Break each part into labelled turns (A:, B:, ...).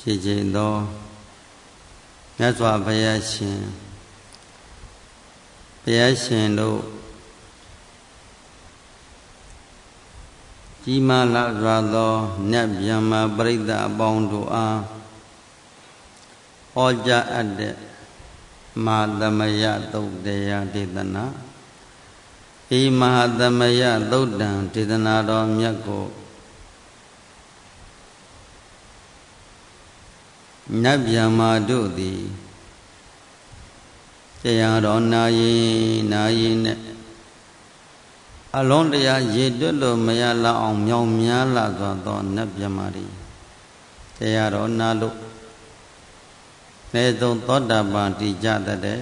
A: ဖြစ်ခြင်းသောမြတ်စွာဘုရားရှင်တို့ကြီးမားလာစွာသောမြတ်ဗျမ္မာပရိသတ်အပေါင်းတို့အားဟောကြားအပ်တဲ့မဟာသမယသုတ်တရားဒေသနာဤမဟာသမယသုတ်တံဒေသနာတော်မြတ်ကိုနတ်ဗျမ္မာတို့သည်တရားတော်နာရင်နဲ့အလုံးတရားရေတွက်လို့မရလောက်အောင်မြောင်များလာသောနတ်ဗျမ္မာတွေတရားတော်နာလို့နေဆုံးသောတာပန်တည်ကြတဲ့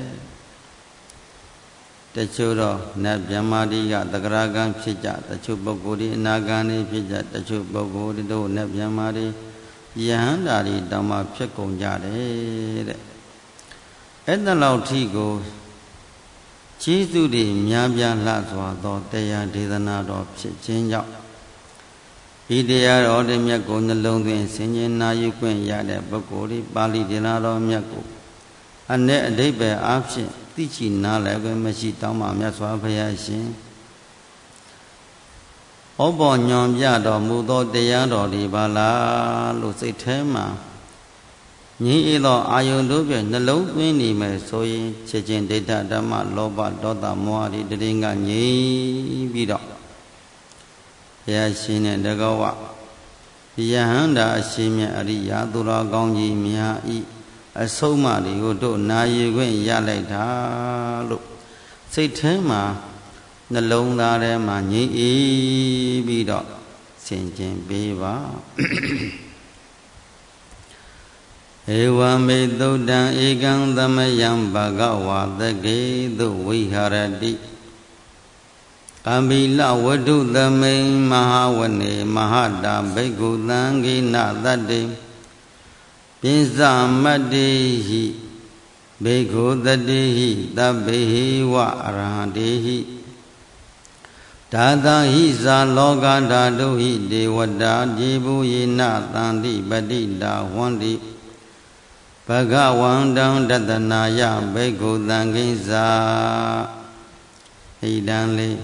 A: တချို့တော့နတ်ဗျမ္မာတွေကသဂရကံဖြစ်ကြတချို့ပုဂ္ဂိုလ်တွေအနာဂံတွေဖြစ်ကြတချို့ပုဂ္ဂိုလ်တို့နတ်ဗျမ္မာတွေယဟန္တာတွေတောင်မှဖြစ်ကုန်ကြတယ်တဲ့အဲ့ဒါလောက်ထိကိုကျေးဇူးတွေများပြားလှစွာသောတရားဒေသနာတော်ဖြစ်ခြင်းကြောင့်ဒီတရားတော်တွေမြတ်ကိုနှလုံးသွင်းဆင်ခြင်နာယူခွင့်ရတဲ့ပုဂ္ဂိုလ်တွေပါဠိဒေသနာတော်မြတ်ကိုအ내အဓိပ္ပာယ်အားဖြင့်သိချနားလည်ခွင့်မရှိတောင်းပါမြတ်စွာဘုရားရှင်ဩဘောညွန်ပြတော်မူသောတရားတော်ဒီပါလားလို့စိတ်ထဲမှာငြိအေးသောအာယုန်တို့ဖြင့်နှလုံးသွင်းနေမယ်ဆိုရင်ချက်ချင်းဒိဋ္ဌဓမ္မလောဘဒေါသမောဟတွေတည်ငြိမ်ပြီးတော့ဘုရားရှင်နဲ့တကောဝယဟန္တာအရှင်မြတ်အရိယာသူတော်ကောင်းကြီးများဤအဆုံးအမတွေကိုတို့နာယူခွင့်ရလိုက်တာလို့စိတ်ထဲမှာနှလုံးသားထဲမှာငြိမ်အေးပြီးတော့ဆင်ခြင်ပေးပါဧဝမေသုတံဧကံသမယံဘဂဝါသကေသုဝိဟာရတိကံဘိလဝတ္ထုသမိန်မဟာဝနေမဟာတာဘိက္ခုသံဃိနသတ္တေပိစမတ္တိဟိဘိက္ခုတတိဟိသဗ္ဗေဟိဝအရဟံတေဟိဒါသဟိဇာလောကဓာတုဟိဒေဝတာဒီဘူယေနသန္တိပတိတာဝန္တိဘဂဝန္တံတတနာယဘိက္ခုသံဃိဇာဣဒံလေး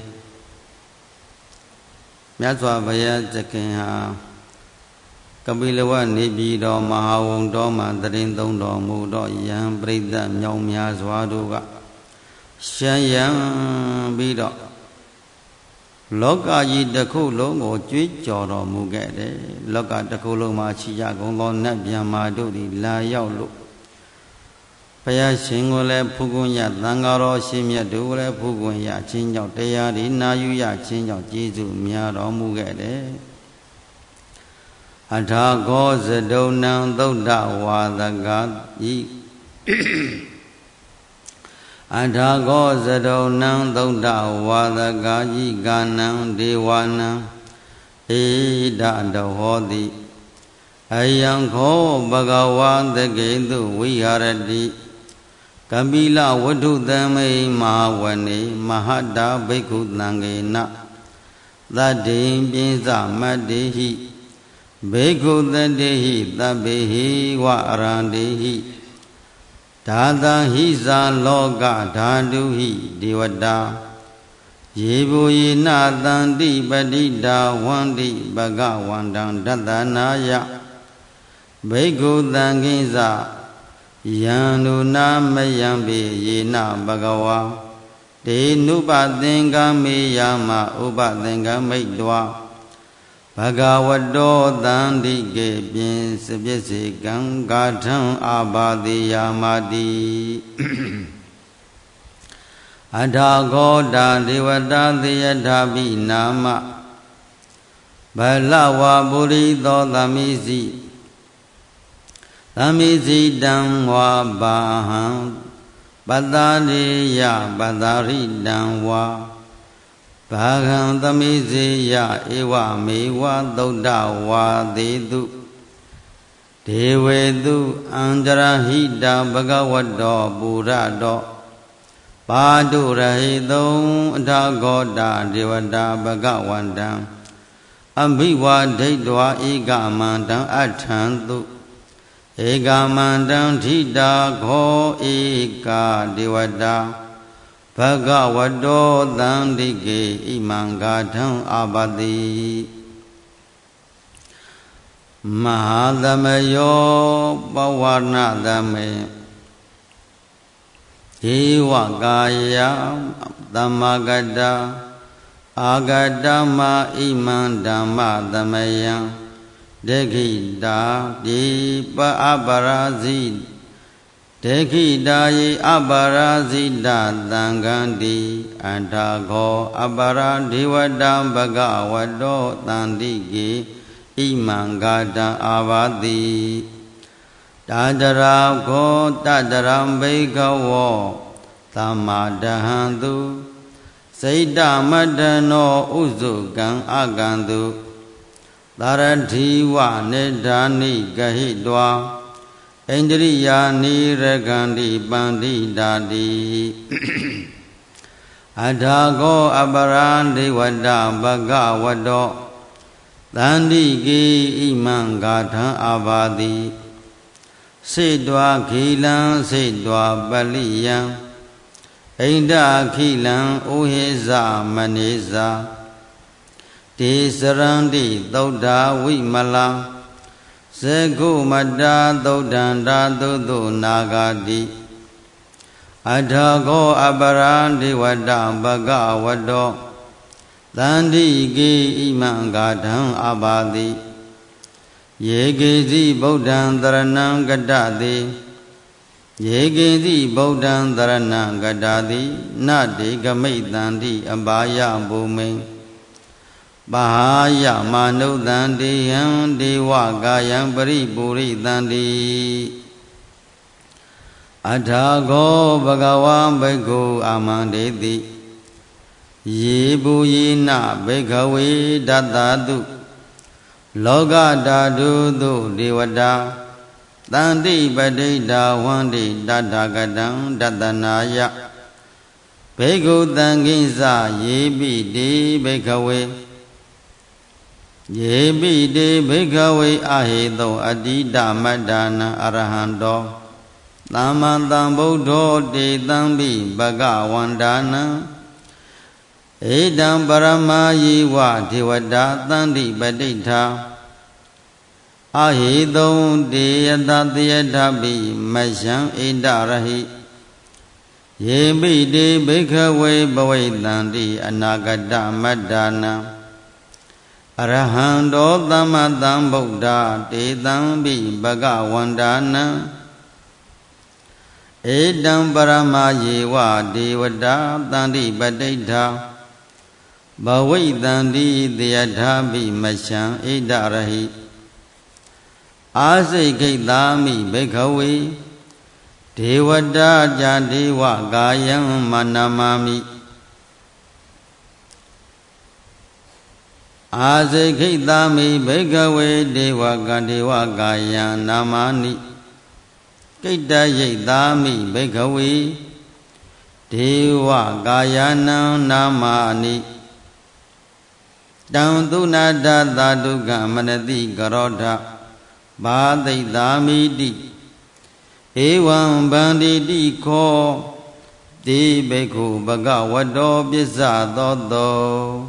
A: မြတ်စွာဘုရားသခင်ဟာကပိလဝနေပြည်တော်မဟာဝုံတော်မှာတရင်သုံးတော်မူတော့ယံပရိသတ်မြောင်များစွာတို့ကရှမ်းရံပြီးတော့လောကကြီးတစ်ခုလုံးကိုကြွေးကြော်တော်မူခဲ့တယ်လောကတစ်ခုလုံးမှာရှိကြကုန်သောနတ်ဗျမ္မာတို့သည်လာရောက်လို့ဘုရားရှင်ကိုလည်းဖူးခွင့်ရသံဃာတော်ရှင်မြတ်တို့ကိုလည်းဖူးခွင့်ရခြင်းကြောင့်တရားဒီနာယူရခြင်းကြောင့်ကျေးဇူးများတော်မူခဲ့တယ်အထာဂောဇဒုံနံသုဒ္ဓဝါဒကဤအထာဂောဇဒုံနံသုဒ္ဓဝါဒကာယိကာနံဒေဝနံဣဒတဟောတိအယံခောဘဂဝါသကေတုဝိဟာရတိကပိလဝတ္ထုသမိမဟာဝနေမဟာတာဘိက္ခုသံဃေနသတ္တိပိစမတ္တိဟိဘိက္ခုတတေဟိသဗ္ဗေဟိဝအရန္တေဟိဒါသဟိဇာလောကဓာတုဟိဒေဝတာယေဘူယေနသန္တိပတိတာဝန္တိဘဂဝန္တံတတနာယဘိက္ခုသံဃိဇယံနုနာမယံပေယေနဘဂဝါတေနုပသင်္ကမေယမဥပသင်္ကမိတ်တောဘဂဝတောသန္တိကေပြင်စပစ္စေကံဂါထံအာဘာတိယာမတိအထာဂောတာဒေဝတာသေယထာပိနာမဘလဝပုရိသောသမိစီသမိစီတံဝါဘာဟံပတ္တာရိယပတ္တာရိတံဝါဘာဂံသမိစေယဧဝမေဝသုဒ္ဓဝါသေတုဒေဝေတုအန္တရဟိတဘဂဝတောပုရတောပါတုရဟိတုံအထာဂောတာဒေဝတာဘဂဝန္တံအမိဝဒိဋ္ဌဝါဧကမန္တံအထံတု Eka mandang thita kho eka devata Bhagavato dandike imangatham abadi Mahadamayo pavarnadame Ewa kaya dhammagata Agadama iman dhamma dhamayam Dekhita dipa aparazit Dekhita ye aparazita tangandi Antagho aparadivata bhagavato tandike Imangata avadi Tadara ko tadaram bhikavo Tamadahantu Saita madano uzukang agantu Taradhiwa nedhani gahidwa Indriya niragandi pandidadi Adhago aparandivata bhagavato Tandike imangatha avadi Sedwa khilang sedwa paliyang Inda khilang uheza maneza Tisarandi Dauda Vimala Sekhu Mada Daudanda Dudu Nagadi Adhago Aparandi Vada Bhagavato Tandike imangatham abadi Yekezi Buddham Dharanam Gadadi Yekezi Buddham Dharanam Gadadi Nadi Gamitandi Abhaya Bhumi Bahaya Manudandi Yam Dewa Gayam Paripuri Dandi Adhago Bhagavan Bhikkhu Amandeti Yebu yena bhikkhave dattadu Loka dhatu devata Tanti padita vanti dattagatam dattanaya Bhikkhu tankinsa yebi de bhikkhave Yebi de bhikkhave aheto adita madana arahanto Tammantam buddho te tambi bhagavandana Edam parama yiva devata tanti padita Ahidam deyata deyatapi masyam edarahi Yebi de bhikkhave bhavaitanti anagata madana Arahanto tammatam buddha te tambi bhagavandana Edam parama yiva devata tanti padita Bhavaitanti deyatapi masyam edarahi Asikitami bhikkhave Devata jadeva gayam manamami Asikitami bhikkhave devaka gayam namani Kittayitami bhikkhave Deva gayanam namani Dandunada dhaduka manati karodha Bhadaithamiti Evam banditi kho Te bhikkhu bhagavato pissa thoto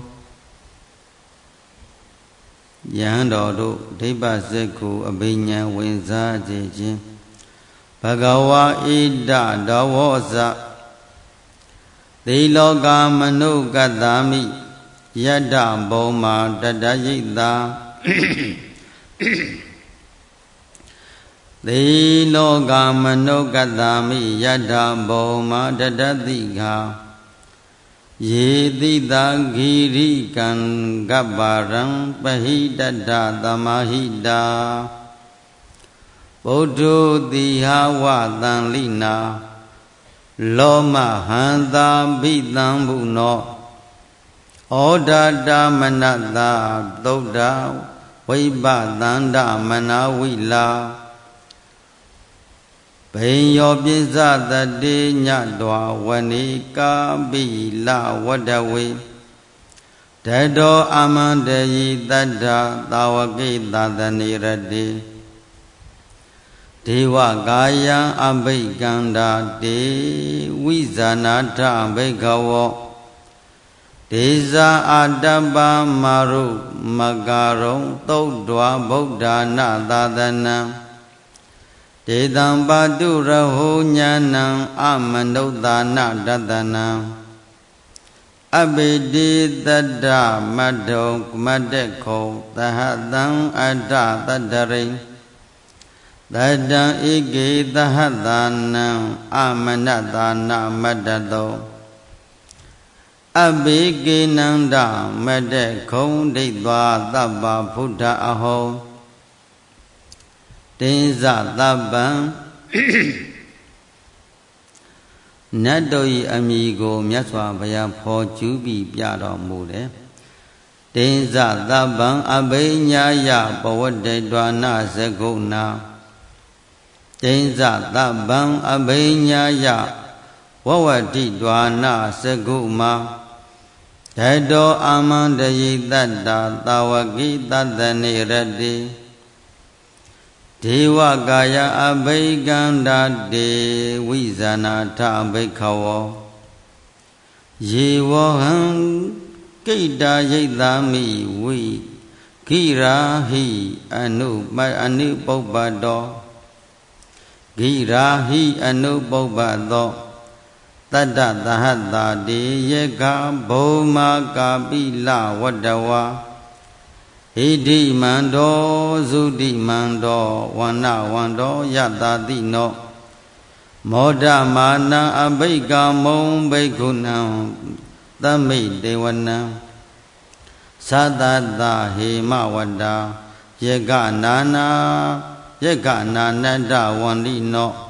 A: Yando do Deipa sekhu abhinya winsa jechin Bhagava ida davosa Te loka manukatami Yada bhoma dadayita Te loka manukatami yada bhoma dadadika Yedita giri kan gabbaram pahidada tamahida Bodho diha vatanlina Loma hanta bhitambuno Odada manata Dodha Vaibhatanda manavila Bhayo Pisatade Nyadwa Vanika Bila Wadawe Dado Amandayi Tadha Tawaki Tadanirade Dewa Gaya Abhikanda De Vizanatha Bhikkhavo Desa Adabba Maru Magarong Todwa Buddha Natadana Dedam Badu Rahu Nyanam Amanudana Dadana Abhidi Tada Madok Madeko Tahadang Ada Tadaring Tadang Igi Tahadanam Amanadana Madado Abhiginanda Madekong Didva Tabba Buddha Aho Tenza Tabban Nadoi Amigo Myaswa Baya Pho Jubi Pyaro Mure Tenza Tabban Abhinyaya Pawade Dwana Seguna Tenza Tabban Abhinyaya Wawati Dwana Seguma Tado Amandayi Tadda Tawaki Tadani Radhi Dewa Gaya Abhikanda De Vizanatha Bhikkhavo Yevoham Kita Yidami Vi Girahi Anubobado Girahi Anubobado Tada Tahata De Yeka Bhoma Kapila Wadawa Hidi Mando Zudi Mando Wana Wando Yatati No Moda Mana Abhika Mom Bhikkhunam Tami Dewana Sadada Hema Wada Yeka Nananda Wandi No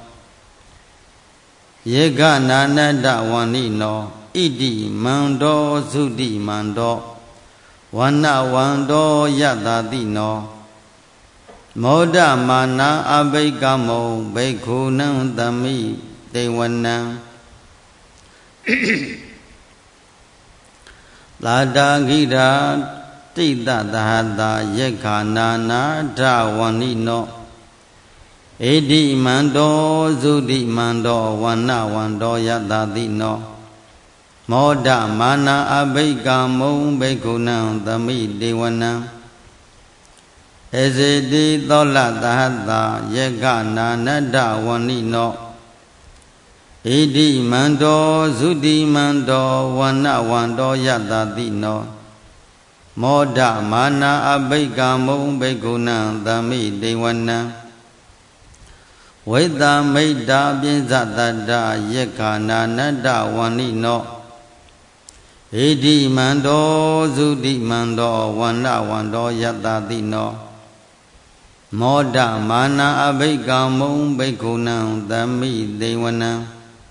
A: Yega Nananda Wani no Idi Mando Zudi Mando Wana Wando Yadadi no Moda Mana Abhikamo Bhikkhunam Tami Dewana Lada Gira Tita Tahata Yeka Nananda Wani no Edi Mando Zudi Mando Wana Wando Yadadi no Moda Mana Abhikamo Bhikkhunam Tami Dewana Ezedi Tola Tahata Yeka Nananda Wani no Edi Mando Zudi Mando Wana Wando Yadadi no Moda Mana Abhikamo Bhikkhunam Tami Dewana Veda Maida Binzadada Yeka Nananda Wani no Edi Mando Zudi Mando Wana Wando Yadadi no Moda Mana Abhikamo Bhikkhunam Tami Dewana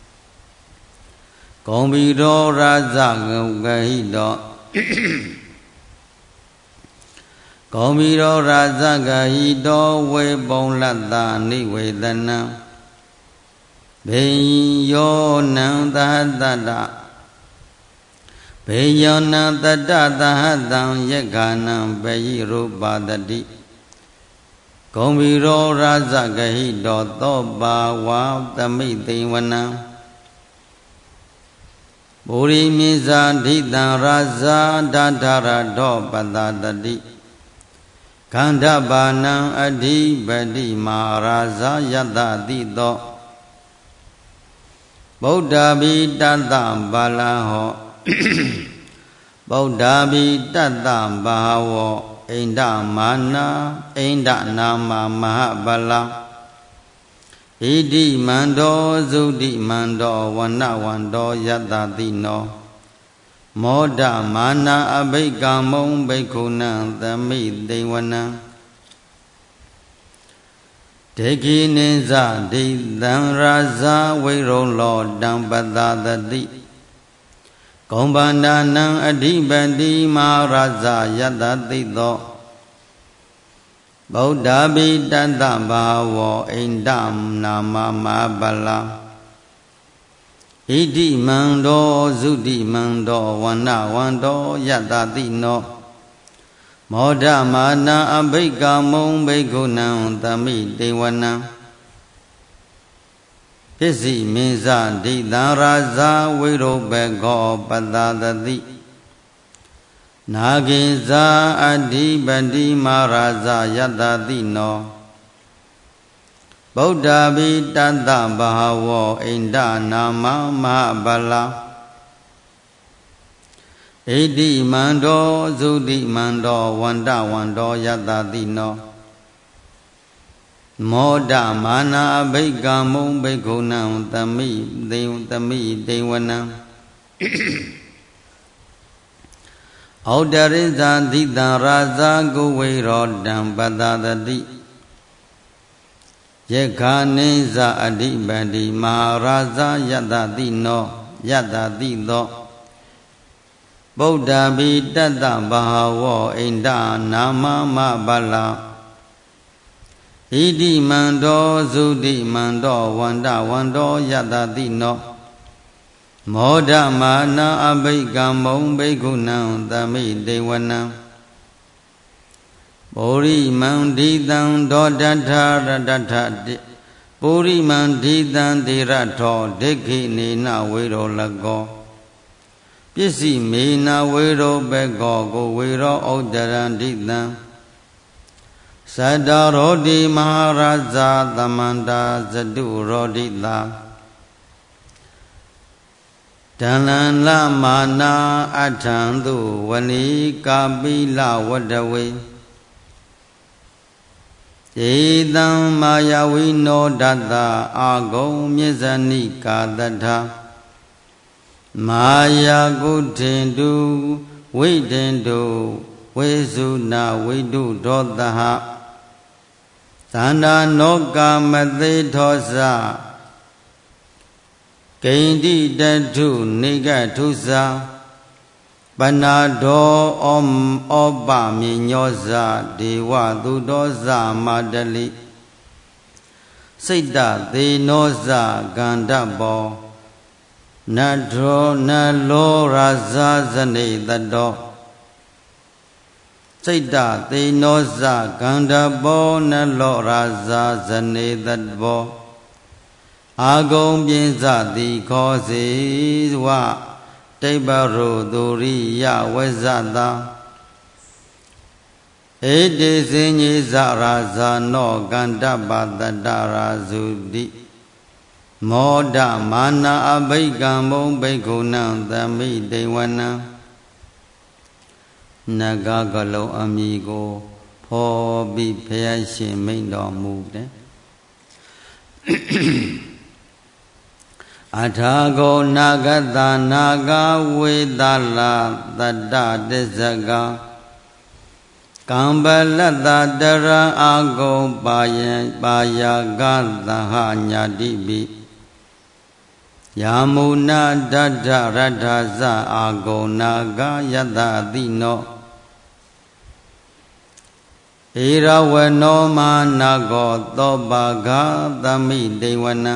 A: Gombiro Raja Gahido Komiro Raja Gahido Webon Lata Nivedana Beyo Nandadada Beyo Nandadadahadam Yeganam Beyiru Badadi Komiro Raja Gahido Toba Wa Tami Dewana Buri Miza Dita Raja Dadara Do Badadadi Kanda Banang Adi Badi Maharaja Yadadi Do Buddha Bidata Balaho Buddha Bidata Bahawo Inda Mana Inda Nama Mahabala Idi Mando Zudi Mando Wana Wando Yadadi No Moda Mana Abhikamo Bhikkhunam Tami Dewana Deki Niza Didang Raza Virolo Dampadadadi Kombandanang Adibadi Maharaja Yadadi Do Buddha Bidata Bhavo Indam Nama Mahabala Idi Mando Zudi Mando Wana Wando Yadadi No Moda Mana Abhikamo Bhikkhunam Tami Dewana ပစ္စည်းမင်းစဒိတံရာဇာဝိရုပကောပတ္တတတိနာဂိဇာအဋ္ဌိပတိမာရာဇာယတ္တတိနောဗုဒ္ဓဘိတတ္တဘဟဝောအိန္ဒနာမမဟာဗလာဣတိမန္တောဇုတိမန္တောဝန္တဝန္တောယတ္တတိနောမောဒမာနာအဘိက္ခမုံဘိက္ခုနံသမိတေဝနံဩတရိဇာတိတံရာဇာကုဝေရောတံပတ္တတတိယက္ခာနိဇာအဓိပတိမဟာရာဇာယတ္တတိနောယတ္တတိသောဗုဒ္ဓဘိတတ္တဘဟဝောအိန္ဒနာမမဗလာဣတိမန္တောဇုတိမန္တောဝန္တဝန္တောယတ္တတိနောမောဒမာနာအဘိက္ခမုံဘိက္ခုနံသမိတေဝနံပုရိမန္တိတံဒောတထရတထတိပုရိမန္တိတံတိရထောဒိဋ္ဌိနေနဝေရောလကောပစ္စည်းမေနဝေရောဘကောကိုဝေရောဩတရန္တိတံသတ္တရောတိမဟာရဇာသမန္တာဇတုရောတိတာဒန္လလမာနာအထံသူဝဏီကာပိလဝတ္တဝေဧတံမာယဝိနောဒတ္တအာဂုံမြေဇဏိကာတထမာယာကုထေတုဝိတေတုဝေစုနာဝိတုဒောတဟသန္တာနောကာမသေထောဇဂိန္တိတထုနေကထုဇာပနာဒောဩပမြေညောဇဒေဝသူတောဇမာတလိစိတ်တသေနောဇကန္တဘောနထောနလောရာဇဇနေတတောစိတ်တသေနောဇကန္တဘောနလောရာဇဇနေတတောအာဂုံပြင်းစသည်ခောစေဝတိပ္ပရုသူရိယဝဇ္ဇတာဧတေစဉ္ညေဇရာဇာနောကန္တပတတရာဇုတိမောဒမာနာအဘိက္ခမုံဘိက္ခုနံသမိတေဝနံနဂကလုံးအမိကိုဖော်ပြီးဖျက်ရှင်မိန်တော်မူတယ်အထာဂောနာဂတနာဂဝေသလာတတ္တတစ္ဆကကံပလတ္တတရံအာဂုံပါယာကသဟညာတိပိယာမုနာတတ္ထရထဇအာဂုံနာဂယတ္တတိနောဧရဝနောမာနာဂောသောပါဂသမိတေဝနံ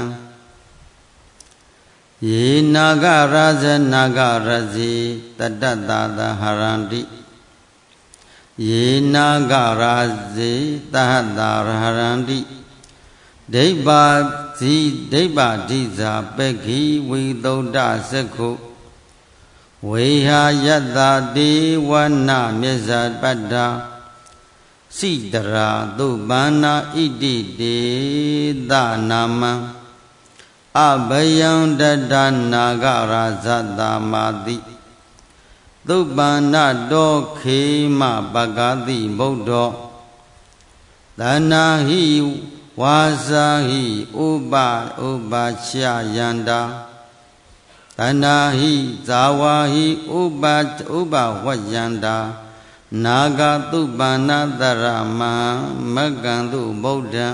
A: ယေနာဂရာဇနာဂရဇေတတ္တတသဟရန္တိယေနာဂရာဇေတဟတရဟရန္တိဒိဗ္ဗာဇိဒိဗ္ဗာဓိဇာပက္ခိဝိသုဒ္ဓစက္ခုဝေဟာယတ္တတေဝနာမြစ္ဆပတ္တာစိတရာသုပ္ပန္နာဣတိတေသနာမံအဘယံတတနာဂရာဇတမာတိသုပ္ပန္နတောခေမပဂတိဗုဒ္ဓောသနာဟိဝါစာဟိဥပချယန္တာသနာဟိဇာဝါဟိဥပဝယန္တာနာဂသုပ္ပန္နတရမမကံတုဗုဒ္ဓံ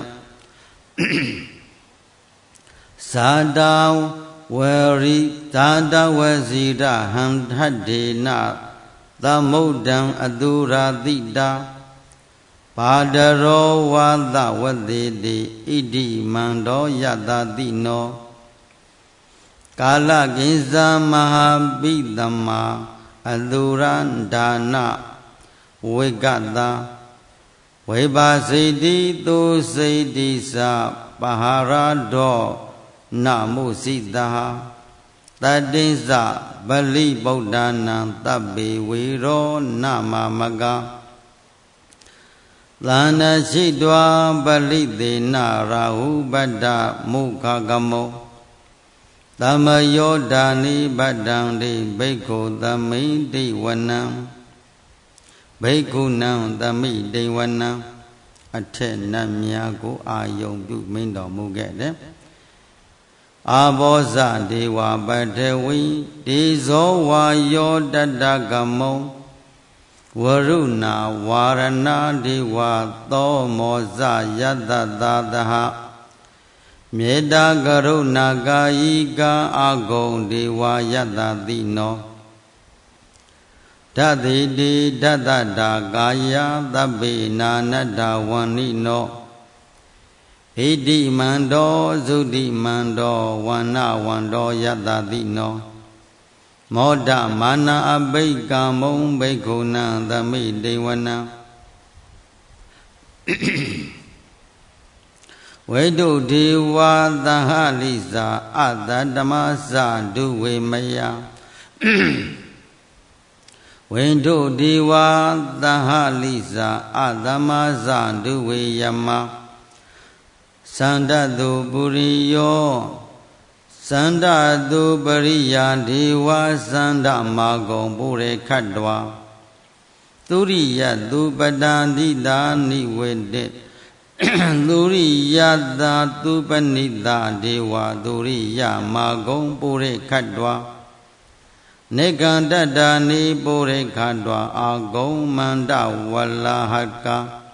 A: ဇာတာဝရိဇာတဝစီရဟံထဒေနသမုဒ္ဒံအတုရာတိတာပါဒရောဝါသဝတိတိဣတိမန္တောယတ္တတိနောကာလကိဉ္စမဟာပိတမအတုရန္ဒါနဝိကတဝိပါစိတိသူစိတိသပဟာရတော na mu sita tatinsa bali buddhana tabbe viro nama maga Lana Shidwa Balite Narahu Bada Mukagamo Tamayodani Badandi Bhikkhu Tami Diwanam Bhikkhu Nam Tami Diwanam Athe Namyaku Ayombu Mindo Mugede Aboza Dewa Badewi Dizo Wayodadagamo Varuna Varana Dewa Tomoza Yadadadaha Meda Garuna Gayika Agon Dewa Yadadino Tadidi Dadada Gaya Dabina Nadawanino Hidi Mando Zudi Mando Wana Wando Yadadino Moda Mana Abhika Mung Bhikkhuna Dhammi Dewana Vedu Dewa Dahalisa Adadamasa Duwe Maya Vedu Dewa Dahalisa Adamasa Duwe Yama Sandadu Puriyo Sandadu Pariya Dewa Sanda Magong Pure Kadwa Turiya Dupadandita Niwede Turiya Dupanita Dewa Turiya Magong Pure Kadwa Negandada Ni Pure Kadwa Agong Manda Walahaka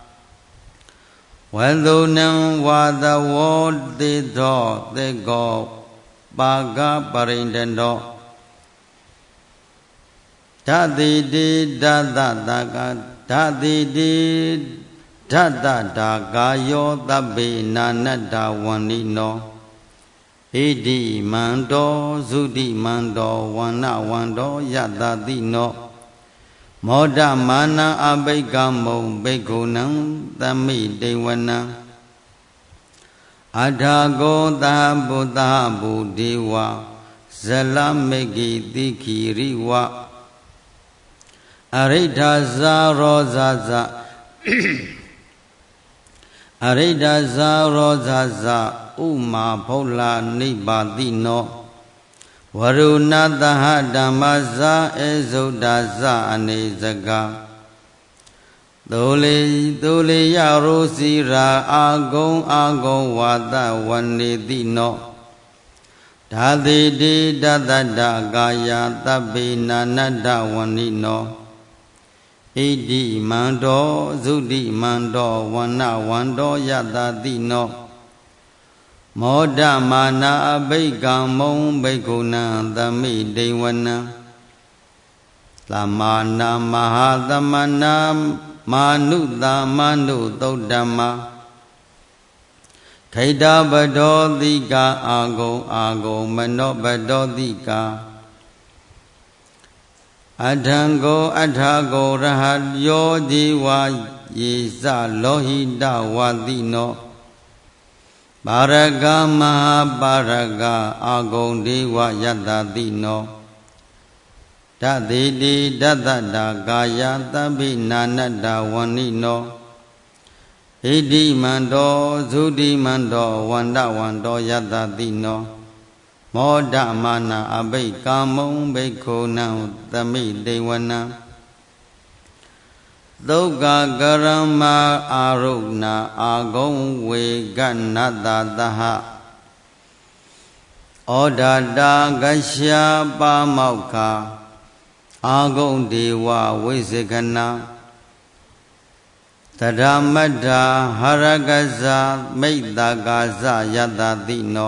A: Vadunam Vadavodido Dego Baga Parindendo Tadidi Dadadaga Tadidi Dadadagayo Tabi Nanada Wanino Hidi Mando Zudi Mando Wana Wando Yadadino Moda Mana Abhikamo Bhikkhunan Tami Dewana Adhago Tabu Tabu Dewa Zalamegi Dikiriwa Aridhaza Rozaza Aridhaza Rozaza Uma Bhola Nibadino Varuna Daha Dhammaza Ezodaza Anezaga Dole Yarosira Agong Wada Wanedino Tadidi Dadada Gaya Tabina Nada Wanino Idi Mando Zudi Mando Wana Wando Yadadino Moda Mana Abhika Mung Bhikkhuna Tami Dewana Lamana Mahadamana Manuda Manu Dodama Kaida Badodika Ago Mano Badodika Adhango Rahat Yojiwa Yisa Lohida Wadino Baraga Mahabaraga Agong Dewa Yadadino Tadidi Dadada Gaya Tabi Nanada Wanino Hidi Mando Zudi Mando Wanda Wando Yadadino Moda Mana Abhika Mung Bhikkhuna Tami Dewana Doga Garama Arugna Agong Veganadadaha Odada Gashya Pamauka Agong Dewa Visekana Tadamada Haragaza Meidagaza Yadadino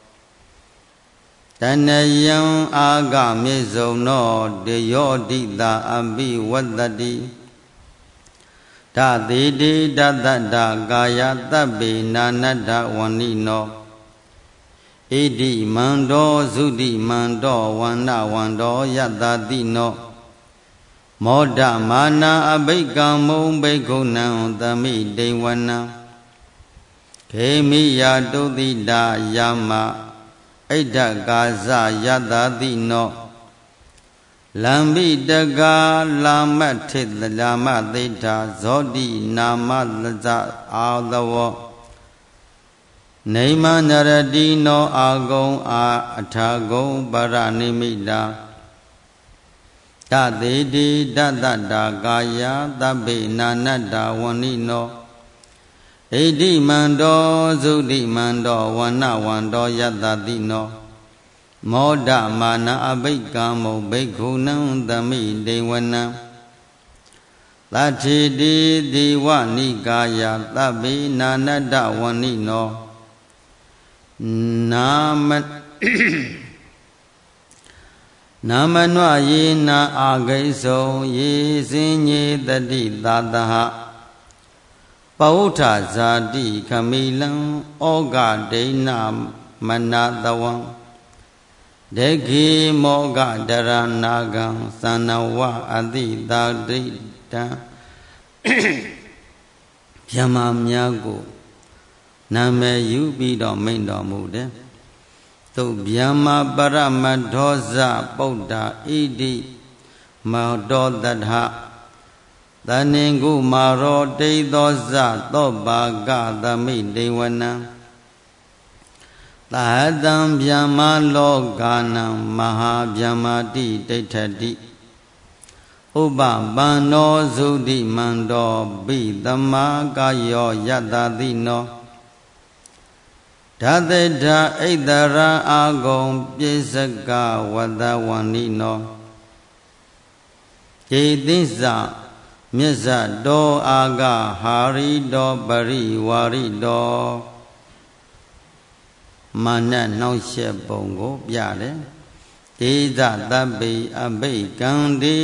A: Tanayam Agamizono Deyodita Ambi Wadadi Tadidi Dadada Gaya Tabi Nanada Wanino Idi Mando Zudi Mando Wana Wando Yadadino Moda Mana Abhika Mung Bhikkhuna Tami Dewana Kemiya Dudida Yama ဣဒ္ဓကာဇယတတိနောလံဘိတကာလာမထေတလာမသိဋ္ဌာဇောတိနာမလဇအာသဝောနေမနရတိနောအာဂုံအာအထာဂုံပရနိမိတာတသေတိတတ္တာကာယသဗ္ဗေနာနတ္တဝဏိနောဣတိမန္တောသုတိမန္တောဝဏဝန္တောယတတိနောမောဒမာနအဘိက္ကမုဘိက္ခုနံသမိဒေဝနံသတ္ထေတိဒေဝနိကာယသဗ္ဗေနာနတ္တဝဏိနောနာမနွယေနာအာဂိသောယေစင်ညေတတိသာတဟပဝုဋ္ဌဇာတိခမိလံဩဃဒိဏမနတဝံဒေခိမောဃဒရနာဂံသနဝအတိတာဒိတံဗျမများကိုနာမည်ယူပြီးတော့မိန့်တော်မူတယ်သုဗျမပရမထောဇပုဒ္ဓဣတိမောတောတထသနိကုမာရောတိသောဇသောဘာကသမိဒေဝနံသာတံဗျမလောကနံမဟာဗျမတိဒိဋ္ဌတိဥပပန္နောသုတိမန္တောဘိသမာကာယောယတတိနောဓာတေဓာဣတရအာဂုံပိစကဝတဝန္နိနောဣတိသမြစ္ဆတောအာဂဟာရိတောပရိဝါရိတောမာနနှောင့်ယှက်ပုံကိုပြတယ်ဒေသတပ္ပိအဘိကံတိ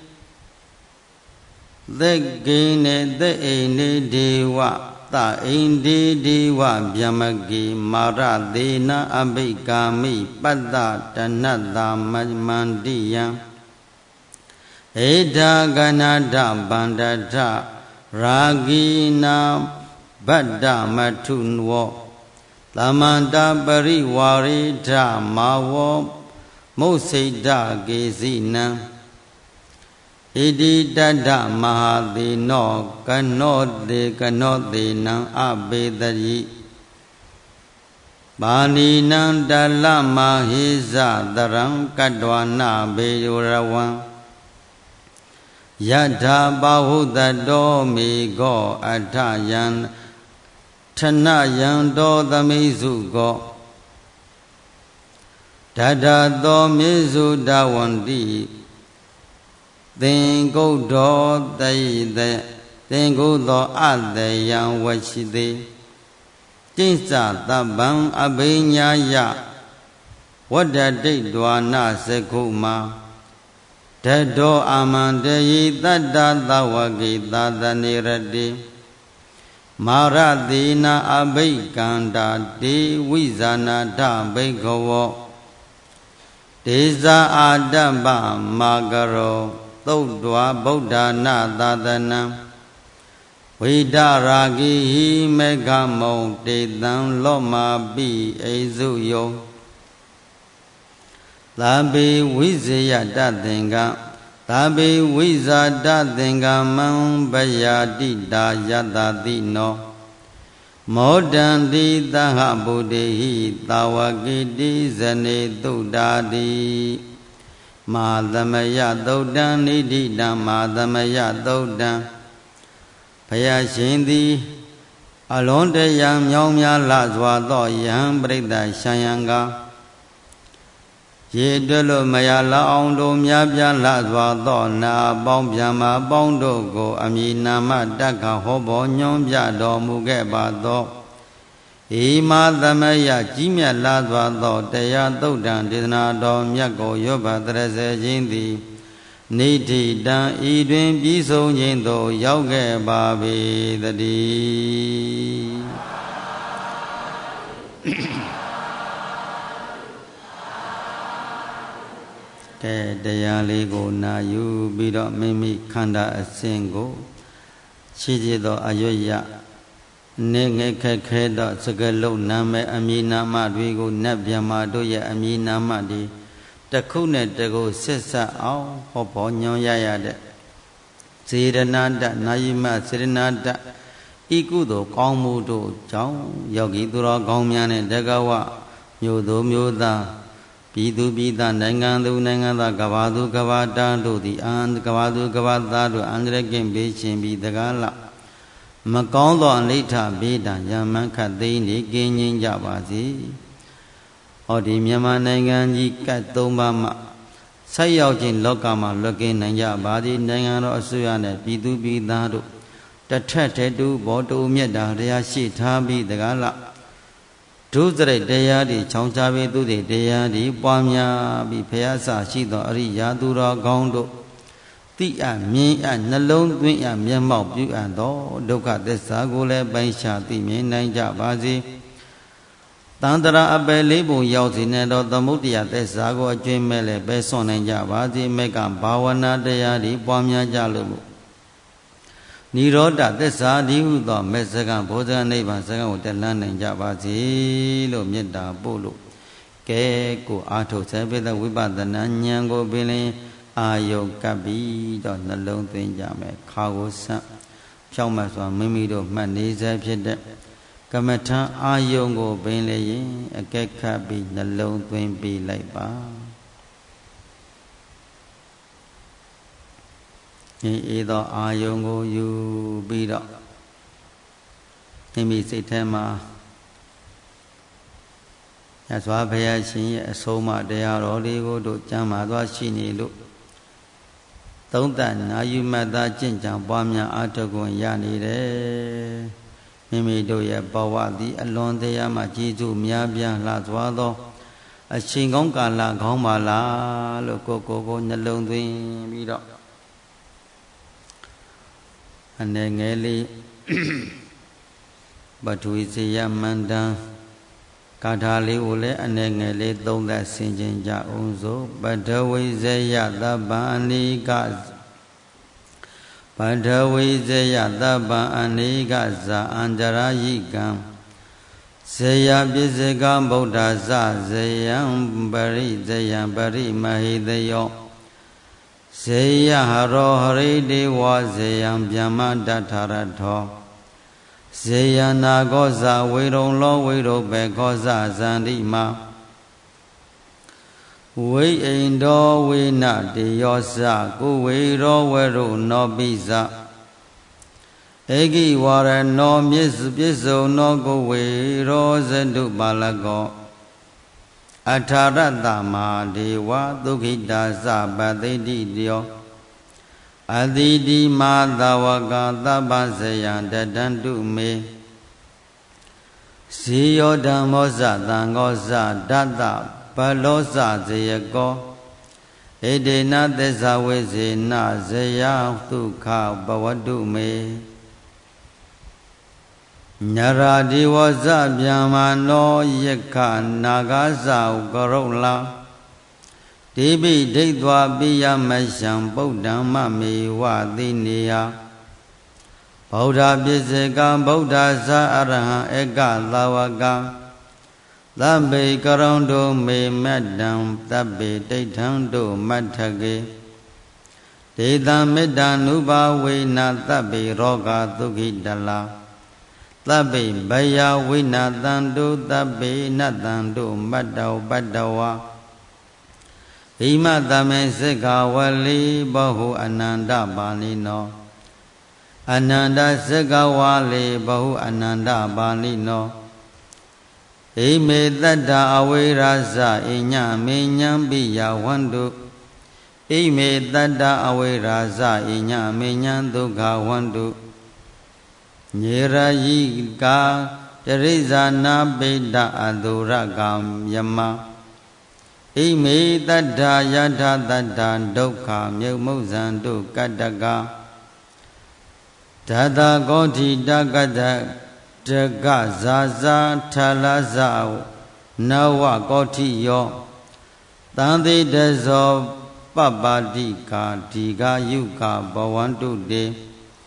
A: သက်ကိနေသက်အိနေဒေဝသအိန္ဒေဒေဝဗျမကေမာရသေနအဘိကာမိပတ္တတဏတ္တမမန္တိယံဧဒါကနာဒဗန္ဒထရာဂိနာဗတ္တမထုနဝသမန္တပရိဝါရိထမာဝောမုစိတ္တကေစီနံဣတိတတ္တမဟာသေနောကနောသေနံအဘေတရိပါဏိနံတလမဟိဇတရံကတ္တဝနာဘေယောရဝံယထာပါဟုတတောမေကောအထယံထနယံတောသမိစုကောဒတ္တသောမေစုတဝန္တိသင်္ကုတ်တော်တိတေသင်္ကုတ်သောအတယံဝရှိသေးကျိစ္ဆသဗ္ဗံအဘိညာယဝတ္တတိတ်ဒွာနစကုမာတတောအာမန္တယိတတ္တသဝကိသာသနေရတိမာရတိနာအဘိကန္တာတေဝိဇာနာထဘိခဝောဒေဇာအာတ္တပမာကရောသုတ်တွာဗုဒ္ဓနာသာသနံဝိဒရာဂိဟိမေဃမုံတေတံလောမာပိအိစုယောသာဘေဝိဇယတသင်္ကသာဘေဝိဇာတသင်္ကမံဗယာတိတာယတတိနောမောဒံတိသဟဗုဒိဟိသာဝကိတိဇနေတုဒ္ဓာတိမာသမယသုတ်တံနိဋ္ဌိတံမာသမယသုတ်တံဘုရားရှင်သည်အလွန်တရာမြောင်းများလှစွာသောယဟန်ပရိသတ်ရှံယံကရေတွက်လို့မရလောက်အောင်တို့များပြားလှစွာသောနာပေါင်းဗျမပေါင်းတို့ကိုအမည်နာမတက္ကဟောပေါ်ညွှန်ပြတော်မူခဲ့ပါသောဧမာသမယကြီးမြတ်လာစွာသောတရားသုတ်တံဒေသနာတော်မြတ်ကိုရောဘတရစေခြင်းသည်နိဋ္ဌိတံဤတွင်ပြီးဆုံးခြင်းသို့ရောက်ခဲ့ပါပေသတည်းတရားလေးကိုနာယူပြီးတော့မိမိခန္ဓာအစဉ်ကိုရှိစေသောအရွတ်ရနေငယ်ခက်ခဲသောစကလုံးနာမည်အမည်နာမတွေကိုနတ်ဗျမတို့ရဲ့အမည်နာမတွေတစ်ခုနဲ့တစ်ခုဆက်ဆက်အောင်ဟောပေါ်ညွှန်ရရတဲ့စေရနာတနာယိမစေရနာတဤကုသိုလ်ကောင်းမှုတို့ကြောင့်ယောဂီသူတော်ကောင်းများနဲ့တကဝမြို့သူမြို့သားပြည်သူပြည်သားနိုင်ငံသူနိုင်ငံသားကဘာသူကဘာတာတို့သည်ကဘာသူကဘာသားတို့အန္တရာယ်ကင်းပေးခြင်းပြီးတကားလမကောင်းသောအနိဋ္ဌဘေးဒဏ်ရမန်းခတ်သိမ်းနေကင်းငြိမ်းကြပါစေ။ဟောဒီမြန်မာနိုင်ငံကြီးကတ်၃ပါးမှဆက်ရောက်ခြင်းလောကမှာလွတ်ကင်းနိုင်ကြပါသည်နိုင်ငံတော်အစိုးရနဲ့ပြည်သူပြည်သားတို့တထက်တဲ့တူဘောတူမြတ်တာတရားရှိထားပြီးတကားလဒုစရိတ်တရားတွေချောင်းချပြီးသူတွေတရားတွေပွားများပြီးဖျားစာရှိသောအရိယာသူတော်ကောင်းတို့တိအမြင်အနှလုံးသွင်းအမျက်မှောက်ပြုအပ်သောဒုက္ခသစ္စာကိုလည်းပိုင်ရှာသိမြင်နိုင်ကြပါစေတန်တရာအပယ်လေးပုံရောက်စီနေသောသမုဒ္ဒရာသစ္စာကိုအကျွင်းမဲ့လည်းပဲဆွန်နိုင်ကြပါစေမေကဘာဝနာတရားတွေပွားများကြလို့နိရောဓသစ္စာဒီဟုသောမေစကံဘောဇနိဗ္ဗာန်စကံကိုတက်လှမ်းနိုင်ကြပါစေလို့မေတ္တာပို့လို့ကဲကိုအာထုတ်ဆဲပိသဝိပဿနာဉာဏ်ကိုပင်လင်အာယုကပ်ပြီးတော့နှလုံးသွင်းကြမယ်ခါကိုဆန့်ဖြောင်းမှစွာမိမိတို့မှတ်နေစေဖြစ်တဲ့ကမ္မထံအာယုကိုပင်လျင်အကဲခတ်ပြီးနှလုံးသွင်းပြီးလိုက်ပါဤသောအာယုကိုယူပြီးတော့မိမိစိတ်ထဲမှာရသော်ဘုရားရှင်ရဲ့အဆုံးအမတရားတော်လေးကိုတို့ကျမ်းမာသွားရှိနေလို့သုံးသပ်နာယူမှတ်သားကျင့်ကြံပွားများအားထုတ်ခွင့်ရနေတယ်မိမိတို့ရဲ့ဘဝသည်အလွန်တရာမှကျေးဇူးများပြားလှစွာသောအချိန်ကောင်းကာလကောင်းပါလားလို့ကိုနှလုံးသွင်းပြီးတော့အနေငယ်လေးပထဝီဇေယမန္တံကာထာလေးကိုလည်းအနေငယ်လေးသုံးသပ်ဆင်ခြင်ကြအောင်စို့ပထဝီဇေယသဗ္ဗအနိကပထဝီဇေယသဗ္ဗအနိကဇာအန္တရာယိကံဇေယပစ္စကဗုဒ္ဓဇဇေယံပရိဇေယံပရိမဟိတယောဇေယဟရောဟရိတေဝဇေယံဗျမ္မတထရထောဇေယနာကောဇဝေရုံလောဝေရုဘေကောဇဇန္တိမဝိအိန္ဒောဝေနတေယောဇကုဝေရောဝရုနောပိဇဧကိဝရနောမြစ္စုံနောကုဝေရောဇတုပါလကောအထာရတမာဒေဝဒုခိတာသပတိတိတယောအတိတိမာသဝကသဗ္ဗဇယံတတန္တုမေဇေယောဓမ္မောဇသံဃောဇဒတ္တဘလောဇဇေယကောဣဒေနသစ္စာဝိဇေနဇယဒုက္ခဘဝတုမေညရာဒီဝဇဗျာမနောယက္ခနာဂဇာကရုလာတိပိဒိဋ္ဌဝပိယမရှံဗုဒ္ဓံမမေဝသိနေယဗုဒ္ဓပစ္စေကံဗုဒ္ဓဇာအရဟံဧကသာဝကံသဗ္ဗေကရုံတုမေမတ္တံသဗ္ဗေတိဋ္ဌံတုမတ္ထကေဒေသမေတ္တ ानु ဘာဝေနသဗ္ဗေရောဂသုခိတလာသဗ္ဗေဘယဝိနတံတုသဗ္ဗေနတံတုမတ္တောပတ္တဝါဣမတမေစိကဝလိဘဟုအနန္တပါဠိနောအနန္တစိကဝါလိဘဟုအနန္တပါဠိနောဣမေတတ္တအဝိရာဇဣညမေညံပိယဝန္တုဣမေတတ္တအဝိရာဇဣညမေညံဒုက္ခဝန္တုညေရယိကာတရိဇာနာပိတ္တအတုရကံယမဣမေတတ္တယထာတတ္တဒုက္ခမြုပ်မုဇံတုကတ္တကဓာတကောဋ္ဌိတကတ္တတကဇာဇာထလဇနဝကောဋ္ဌိယောတံတိတဇောပပ္ပတိကာဒီဃယုကဘဝန္တုတေ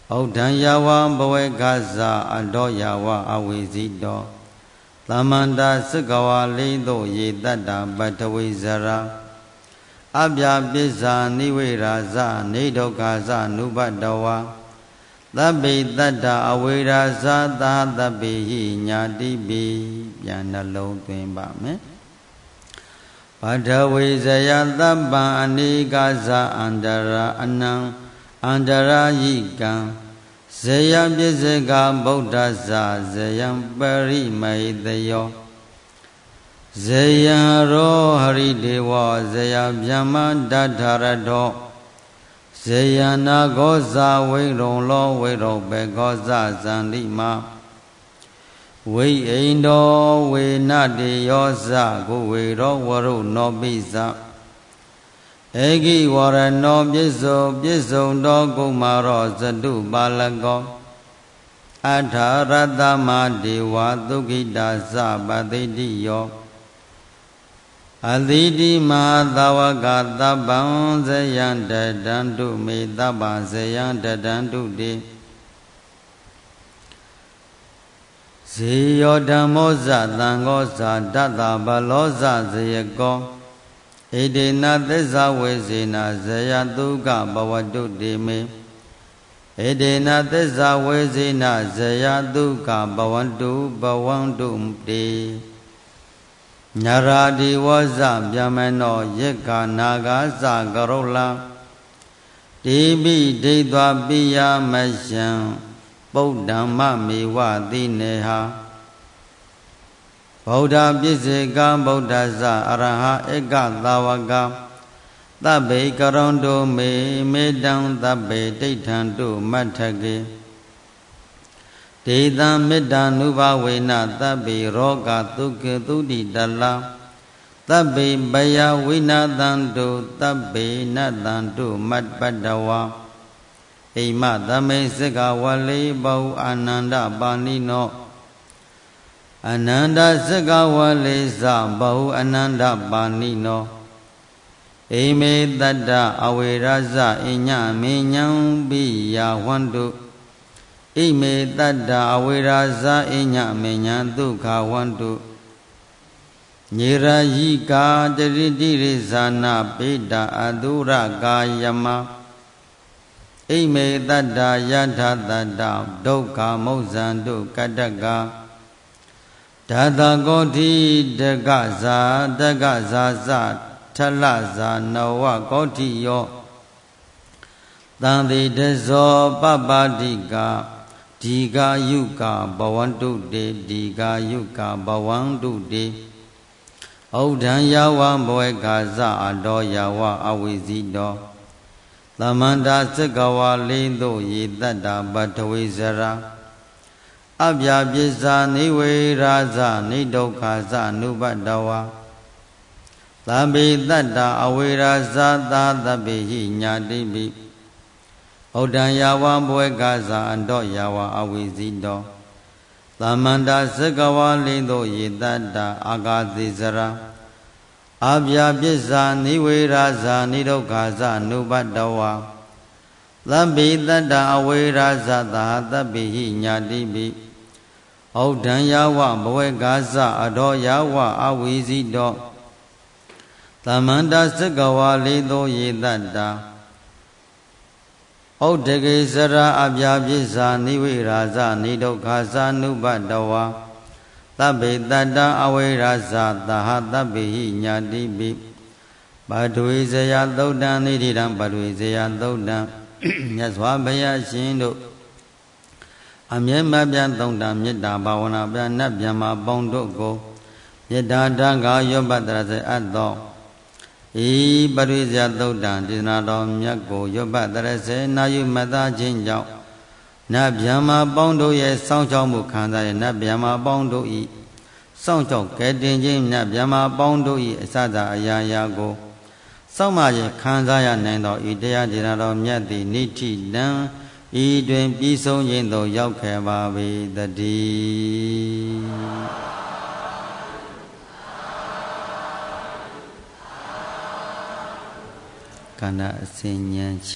A: ဩဒံယဝဘဝေကဇာအတောယဝအဝိဇိတောသမန္တာစကဝါလိသောယေတတ္တပထဝိဇရာအပြပစ္စာနိဝေရာဇနေဒုက္ခဇနုပတဝါသဗ္ဗေတတ္တအဝေရာဇသာသဗ္ဗေဟိညာတိပိပြန်နှလုံးသွင်းပါမယ်ပထဝီဇယသဗ္ဗံအနိကာဇအန္တရာအနံအန္တရာယိကံဇယံပစ္စကဗုဒ္ဓဇဇယံပရိမေတယောဇယံရောဟရိဒေဝဇယဗျမ္မာဒထရတောဇယနာဂောဇဝိရုံလောဝိရောဘေဂောဇဇန္တိမဝိအိန္ဒောဝေနတေယောဇကိုဝေရောဝရုနောပိဇဧကိဝရနောပစ္စုတောကုမာရောဇတုပါလကောအထာရတမဒေဝသုခိတာဇပတိတိယောအသီတိမဟာသဝကသဗ္ဗံဇယံတတံတုမေသဗ္ဗံဇယံတတံတုတိဇေယောဓမ္မောဇသံဃောဇတတ္တဗလောဇဇယကောဣဒေနသစ္စာဝေစေနာဇယတုကဘဝတုတိမေဣဒေနသစ္စာဝေစေနာဇယတုကဘဝန္တုတိညာရာဒီဝဇဗျမနောယေကနာဂဇကရုလံတိပိဒိဋ္ဌာပိယမယံပုဒ္ဓမ္မမေဝတိနေဟာဗုဒ္ဓပစ္စေကဗုဒ္ဓဇအရဟဧကသာဝကသဗ္ဗေကရုံတုမေတံသဗ္ဗေဒိဋ္ဌံတုမတ္ထကေဒေသမေတ္တာနုဘဝေနသဗ္ဗေရောဂသုခေသုတိတလသဗ္ဗေဘယဝိနာသံတုသဗ္ဗေနတံတုမတ္ပတ္တဝါဣမသမေစကဝလေဘောအာနန္ဒပါဏိနောအနန္တစကဝလေသဘောအနန္တပါဏိနောဣမေတတ္တအဝေရဇအညမေညံပိယဝန္တုဣမေတတ္တအဝေရာဇအညမေညံဒုက္ခဝန္တုညေရာယိကာတရိတိရိဇာနာပိတာအတုရကာယမဣမေတတ္တယထတတ္တဒုက္ခမုဇ္ဇန္တုကတ္တကဓာတကောတိတကဇာတကဇာဇထလဇာနဝကောတိယောသံတိတဇောပပတိကာဒီဃာယုကာဘဝန္တုတေဒီဃာယုကာဘဝန္တုတေဩဒံယဝဘဝေကာဇအတောယဝအဝိဇိတောသမန္တာစကဝါလိသောယေတတ္တပထဝိဇရာအပြပစ္စာနိဝေရာဇနိဒုက္ခဇနုပတ္တဝါသဗ္ဗေတတ္တအဝေရာဇသာသဗ္ဗေဟိညာတိပိဩဒံယဝဘဝေကဇာအတောယဝအဝိဇိတောသမန္တာစကဝါလိသောယေတတ္တအာဂာတိဇရာအပြပစ္စာနိဝေရာဇနိဒုက္ခဇနုပတ္တဝါသဗ္ဗေတတ္တအဝေရာဇသာသဗ္ဗေဟိညာတိပိဩဒံယဝဘဝေကဇအတောယဝအဝိဇိတောသမန္တာစကဝါလိသောယေတတ္တဩဒကေစရာအပြပစ္စာနိဝေရာဇနိဒုက္ခဇနုပတ္တဝါသဗ္ဗေတတ္တအဝေရာဇသာသဗ္ဗေဟိညာတိပိပထဝီဇယသုတ်တံနိဋ္ဌိတံပထဝီဇယသုတ်တံမြတ်စွာဘုရားရှင်တို့အမြဲမပြတ်သုံးတံမေတ္တာဘာဝနာပြနတ်ဗျမပေါင်းတို့ကိုမေတ္တာတံဃာယောပတ္တရစေအပ်သောဤပရိဇယသုတ်တံဒေသနာတော်မြတ်ကိုယောပတ္တရစေနာယူမတခြင်းကြောင့်နတ်ဗျမပေါင်းတို့ရဲ့စောင့်ရှောက်မှုခံစားရနတ်ဗျမပေါင်းတို့ဤစောင့်ရှောက်ကဲတင်ခြင်းနတ်ဗျမပေါင်းတို့ဤအစသာအရာရာကိုစောင့်မခြင်းခံစားရနိုင်သောဤတရားဒေသနာတော်မြတ်သည်နိဋ္ဌိတံဤတွင်ပြီးဆုံးခြင်းသို့ရောက်ခဲ့ပါ၏တည်းကဏ္ဍအစဉ်ဉာဏ်